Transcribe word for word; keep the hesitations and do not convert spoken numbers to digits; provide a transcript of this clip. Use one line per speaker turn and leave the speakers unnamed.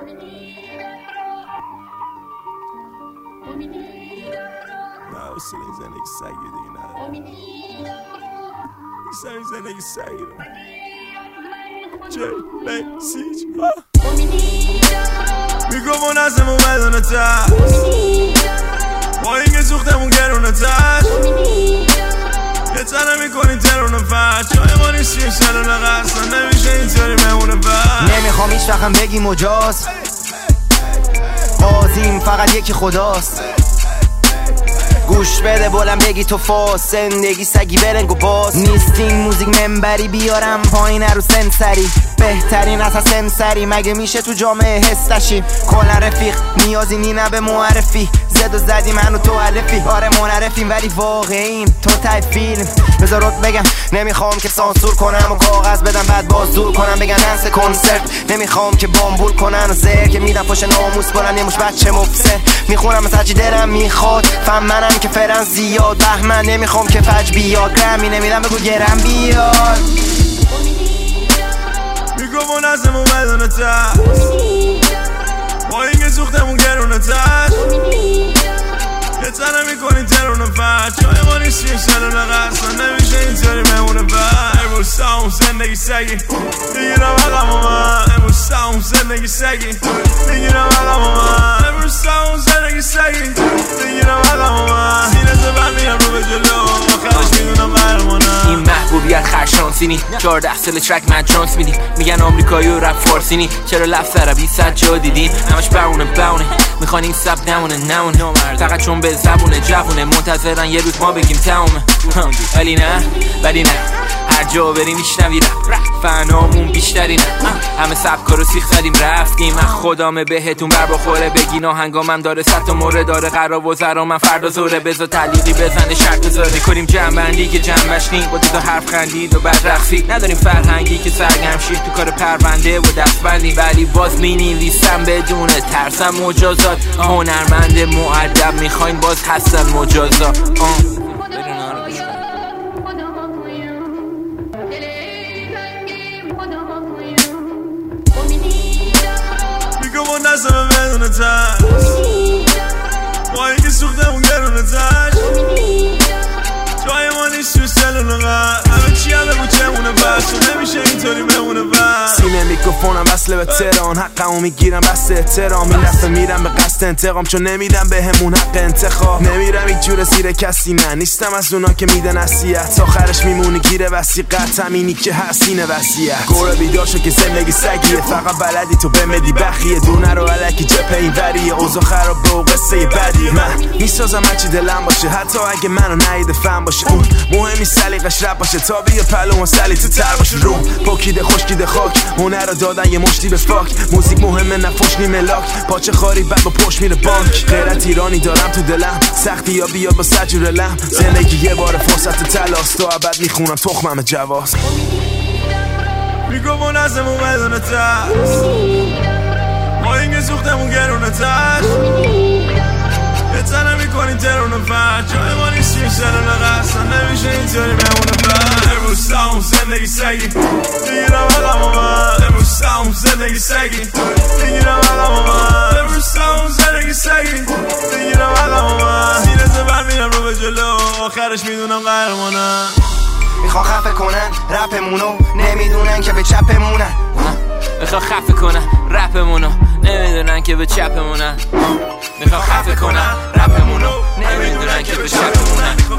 حوصله این زندگی سگی دیگه نه این زندگی سگی رو چه بسیج میگو منظمون بدونه تش با اینکه سوختمون گرونه تش یه تنه میکنی ترونه فرد جای ما نیستیم سرونه قصد نمیشه اینطوری بمونه فرد
نمیخوام هیچ وقتم بگی مجاز بازیم فقط یکی خداست گوش بده بولم بگی تو فاس زندگی سگی برنگ و باز نیستین موزیک منبری بیارم پایین رو سنسری بهترین از سنسری مگه میشه تو جامعه هستشیم کلا رفیق نیازی نینه به معرفی زد و زدی منو تو علفی آره منعرفیم ولی واقعیم تو تای فیلم بذارت بگم نمیخوام که سانسور کنم و کاغذ بدم بعد باز دور کنم بگن انس کنسرت نمیخوام که بامبول کنن و زهر که میدم پاش ناموس بلند یه مش بچه مفسر میخونم از هرچی دلم میخواد فهم منم که فرن زیاد بهمن نمیخوام که فج بیاد گرمی نمیدم بگو گرم بیاد
میگو منظمون بدونه تش با اینکه سوختمون گرونه تش یه تنه میکنی ترونه فرد جای ما نیستیم سرونه قصد نمیشه اینطوری بمونه فرد امروز ساهم زندگی سگی میگیرم عقم و من امروز ساهم زندگی سگی میگیرم عقم و من امروز ساهم زندگی سگی میگیرم عقم و من سینه زبر میرم رو به جلو آخرش میدونم قهرمانم
این محبوبیت خرشانسی نی چهارده سال ترک من جانس میدیم میگن آمریکایی و رپ فارسی نی چرا لفظ عربی صد جا دیدین همش بونه بونه میخوان این سب نمونه نمونه فقط چون به زبونه جوونه منتظرن یه روز ما بگیم تمومه ولی نه ولی نه هر جا بریم میشنوی رپ فنامون بیشتری نه همه سبکا رو سیخ زدیم رفتیم من خدامه بهتون بر بخوره بگین آهنگامم داره صد تا مورد داره قرار و زرا من فردا زوره بذار تعلیقی بزنه شرط بذاره کنیم جنبندی که جنبش نیم با دیدو حرف خندید و بعد رقصید نداریم فرهنگی که سرگرم شید تو کار پرونده و دستبندی ولی باز مینویسم بدون ترسم مجازات هنرمند مؤدب میخواین باز هستن مجازات
میگو منظمه بدونه تش با اینکه سوختمون گرونه تش جای ما نیست تو سلونه قد همه چی همه بو چمونه بس و نمیشه اینطوری بمونه بس
سینه میکروفونم وصله به تهران حقمو میگیرم بس احترام این دفعه میرم به قصد انتقام چون نمیدم به همون حق انتخاب نمیرم یک جور زیر کسی نه نیستم از اونا که میده نصیحت آخرش میمونی گیره وسیقت همینی که هستینه وسیعت گوره بیداشو که زندگی سگیه فقط بلدی تو بمدی بخیه دونه رو علکی جپه این وریه اوضاع خراب و قصه بدی من میسازم هرچی دلم باشه حتی اگه منو نهیده فهم باشه اون مهمی سلیقش رپ باشه تا بیا پلو و سلیت تر باشه روم پاکیده خشکیده خاک هنر رو دادن یه مشتی به فاک موزیک مهمه نفوش نیمه لاک پاچه خاری بعد با پشت میره بانک غیرت ایرانی دارم تو دلم سختی یا بیاد با سجور لم زندگی یه بار فرصت تلاست تا ابد میخونم تخمم جواز
میگو منظمون بدونه تش با اینکه سوختمون گرونه تش یه تنه میکنی ترونه فرد جای ما نیستیم سرونه قصد نمیشه اینطوری بمونه فرد امروز ساهم زندگی سگی میگیرم عقم و من امروز ساهم زندگی سگی میگیرم عقم و من امروز ساهم زندگی سگی میگیرم عقم و من سینه زبر میرم رو به جلو آخرش میدونم قهرمانم
میخوان خفه کنن رپمونو نمیدونن که به چپمونن
میخوان خفه کنن رپمونو نمیدونن که به چپمونن میخوان خفه کنن رپمونو نمیدونن که به چپمونن